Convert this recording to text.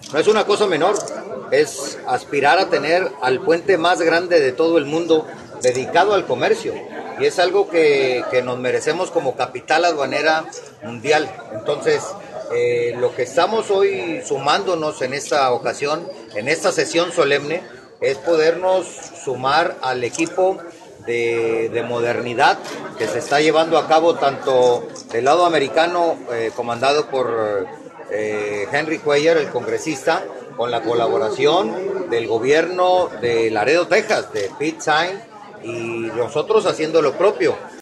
No es una cosa menor, es aspirar a tener al puente más grande de todo el mundo dedicado al comercio. Y es algo que nos merecemos como capital aduanera mundial. Entonces, lo que estamos hoy sumándonos en esta ocasión, en esta sesión solemne, es podernos sumar al equipo de modernidad que se está llevando a cabo tanto del lado americano, comandado por Henry Cuellar, el congresista, con la colaboración del gobierno de Laredo, Texas, de Pete Sainz, y nosotros haciendo lo propio.